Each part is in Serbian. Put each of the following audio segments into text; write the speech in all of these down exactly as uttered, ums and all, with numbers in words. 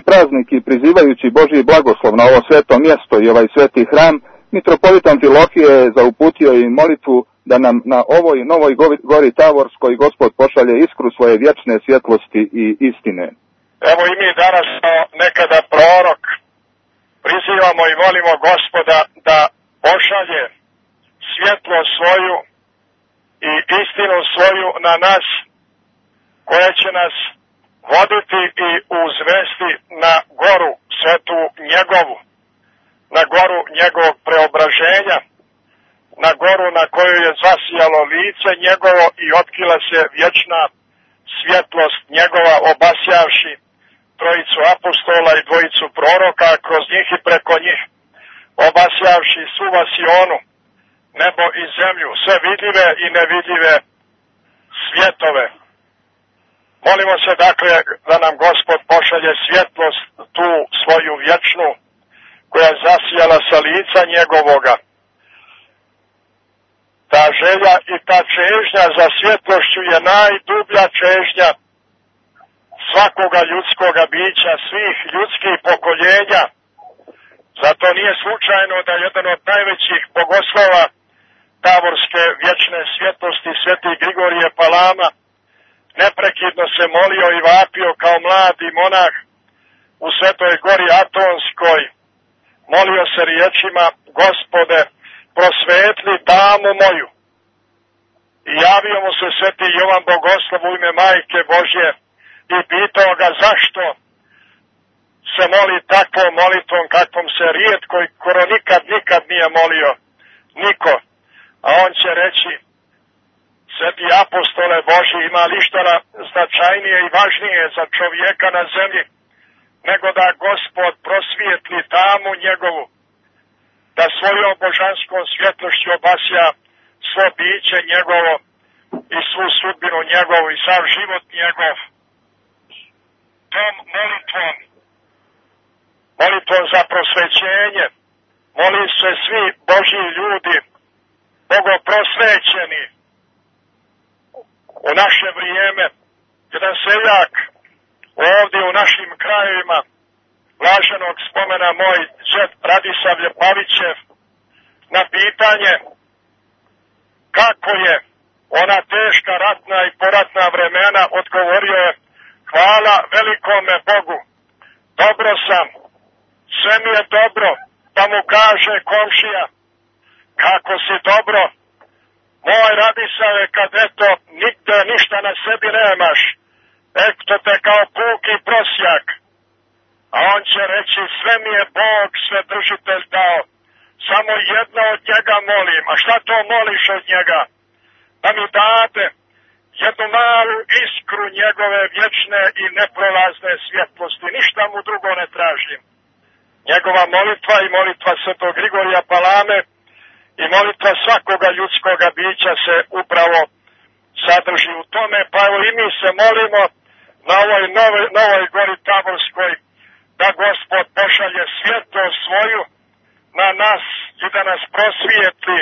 praznik i prizivajući Božji blagoslov na ovo sveto mjesto i ovaj sveti hram, mitropolitan Amfilohije je zauputio i molitvu da nam na ovoj novoj gori Tavorskoj Gospod pošalje iskru svoje vječne svjetlosti i istine. Evo i mi danas nekada prorok prizivamo i molimo Gospoda da pošalje svjetlo svoju i istinu svoju na nas, koja će nas voditi i uzvesti na goru svetu njegovu, na goru njegovog preobraženja, na goru na koju je zasijalo lice njegovo i otkrila se vječna svjetlost njegova, obasjavši trojicu apostola i dvojicu proroka, kroz njih i preko njih, obasjavši svu vasionu, nebo i zemlju, sve vidljive i nevidljive svjetove. Molimo se dakle da nam Gospod pošalje svjetlost tu svoju vječnu, koja je zasijala sa lica njegovoga. Ta želja i ta čežnja za svjetlošću je najdublja čežnja svakoga ljudskoga bića, svih ljudskih pokoljenja. Zato nije slučajno da jedan od najvećih bogoslova tavorske vječne svjetlosti, sveti Grigorije Palama, neprekidno se molio i vapio kao mladi monah u Svetoj gori Atonskoj. Molio se riječima: Gospode, prosvetli tamu moju. I javio mu se sveti Jovan Bogoslov u ime Majke Božje i pitao ga zašto se moli takvom molitvom kakvom se rijetko i skoro nikad, nikad nije molio niko. A on će reći: sveti apostole Božji, ima li šta značajnije i važnije za čovjeka na zemlji nego da Gospod prosvijetli tamu njegovu, da svojom božanskom svjetlošću obasja svo biće njegovo i svu sudbinu njegovu i sav život njegov. Tom molitvom, molitvom za prosvećenje, moli se svi Božji ljudi, bogoprosvećeni. U naše vrijeme, jedan seljak ovdje u našim krajevima, blaženog spomena moj džed Radisav Ljepavićev, na pitanje kako je ona teška ratna i poratna vremena, odgovorio je: hvala velikome Bogu, dobro sam, sve mi je dobro. Pa mu kaže komšija: kako si dobro, moj Radisave, kad eto nigde ništa na sebi nemaš, eto te kao puki prosjak. A on će reći: sve mi je Bog Svedržitelj dao, samo jedno od njega molim. A šta to moliš od njega? Da mi dade jednu malu iskru njegove vječne i neprolazne svjetlosti, ništa mu drugo ne tražim. Njegova molitva i molitva svetog Grigorija Palame i molitva svakoga ljudskoga bića se upravo sadrži u tome. Pa evo i mi se molimo na ovoj novoj, novoj gori Tavorskoj da Gospod pošalje svjetlost svoju na nas i da nas prosvijetli.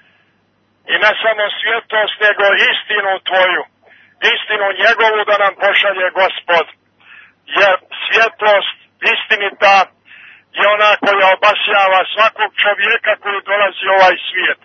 I ne samo svjetlost, nego istinu tvoju, istinu njegovu da nam pošalje Gospod. Jer svjetlost istinita je ona koja obasjava svakog čovjeka koji dolazi u ovaj svijet.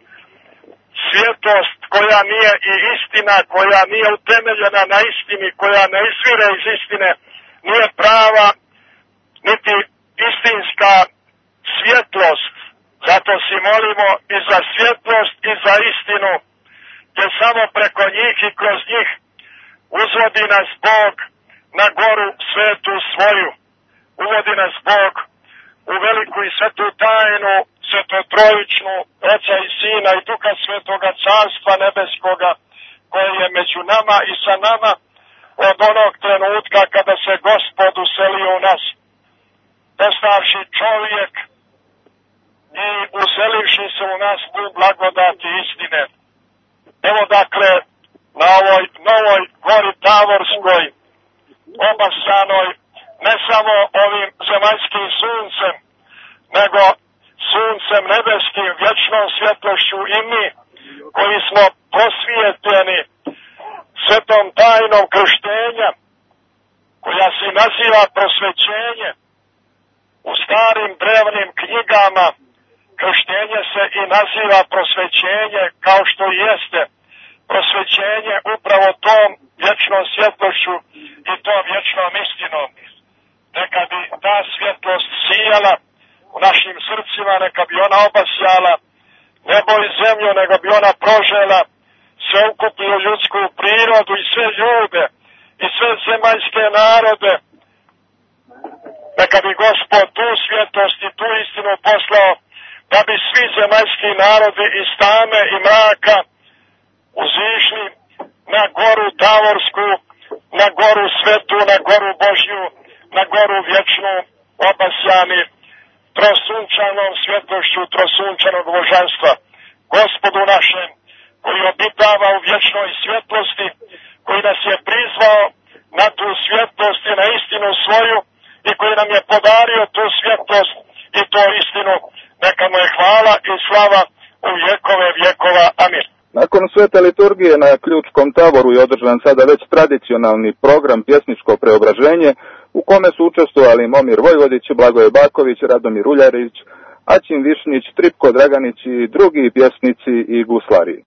Svjetlost koja nije i istina, koja nije utemeljena na istini, koja ne izvire iz istine, nije prava niti istinska svjetlost. Zato si molimo i za svjetlost i za istinu, jer samo preko njih i kroz njih uzvodi nas Bog na goru svetu svoju. Uvodi nas Bog u veliku i svetu tajnu, svetotrojičnu, Oca i Sina i Duha Svetoga Carstva Nebeskoga, koje je među nama i sa nama od onog trenutka kada se Gospod uselio u nas, postavši čovjek i uselivši se u nas u blagodati istine. Evo dakle, na ovoj novoj gori Tavorskoj, obasanoj ne samo ovim zemaljskim suncem, nego suncem nebeskim, vječnom svjetlošću i mi, koji smo prosvijetljeni svetom tajnom krštenja, koja se naziva prosvećenje. U starim drevnim knjigama krštenje se i naziva prosvećenje, kao što jeste prosvećenje upravo tom vječnom svjetlošću i tom vječnom istinom. Neka bi ta svjetlost sijala u našim srcima, neka bi ona obasjala nebo i zemlju, nego bi ona prožela sveukupnu ljudsku prirodu i sve ljude i sve zemaljske narode. Neka bi Gospod tu svjetlost i tu istinu poslao, da bi svi zemaljski narodi iz tame i mraka uzišli na goru Tavorsku, na goru svetu, na goru Božju, na goru vječnu, obasjani trosunčanom svjetlošću trosunčanog božanstva. Gospodu našem, koji obitava u vječnoj svjetlosti, koji nas je prizvao na tu svjetlost i na istinu svoju i koji nam je podario tu svjetlost i tu istinu, neka mu je hvala i slava u vjekove vjekova. Amin. Nakon svete liturgije na Ključkom taboru je održan sada već tradicionalni program Pjesničko preobraženje, u kome su učestvovali Momir Vojvodić, Blagoje Baković, Radomir Uljarić, Aćin Višnić, Tripko Draganić i drugi pjesnici i guslari.